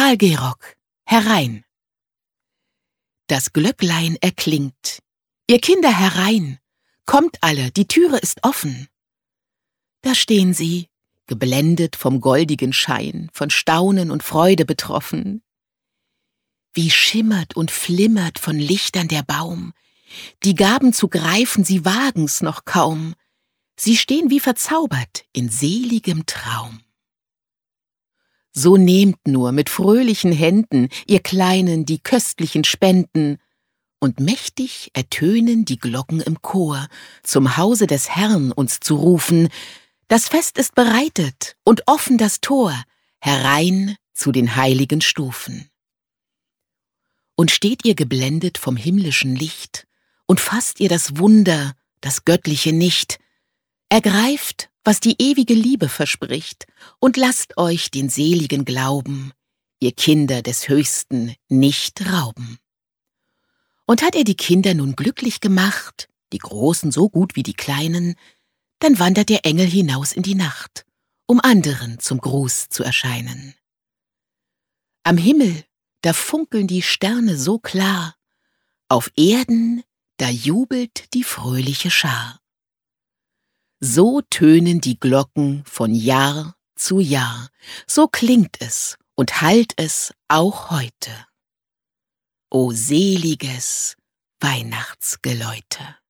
Karl Gerock, herein! Das Glöcklein erklingt. Ihr Kinder herein! Kommt alle, die Türe ist offen. Da stehen sie, geblendet vom goldigen Schein, von Staunen und Freude betroffen. Wie schimmert und flimmert von Lichtern der Baum, die Gaben zu greifen, sie wagen's noch kaum. Sie stehen wie verzaubert in seligem Traum. So nehmt nur mit fröhlichen Händen, ihr Kleinen, die köstlichen Spenden, und mächtig ertönen die Glocken im Chor, zum Hause des Herrn uns zu rufen. Das Fest ist bereitet und offen das Tor, herein zu den heiligen Stufen. Und steht ihr geblendet vom himmlischen Licht, und fasst ihr das Wunder, das Göttliche nicht, ergreift, was die ewige Liebe verspricht, und lasst euch den seligen Glauben, ihr Kinder des Höchsten, nicht rauben. Und hat er die Kinder nun glücklich gemacht, die Großen so gut wie die Kleinen, dann wandert der Engel hinaus in die Nacht, um anderen zum Gruß zu erscheinen. Am Himmel, da funkeln die Sterne so klar, auf Erden, da jubelt die fröhliche Schar. So tönen die Glocken von Jahr zu Jahr, so klingt es und hallt es auch heute. O seliges Weihnachtsgeläute!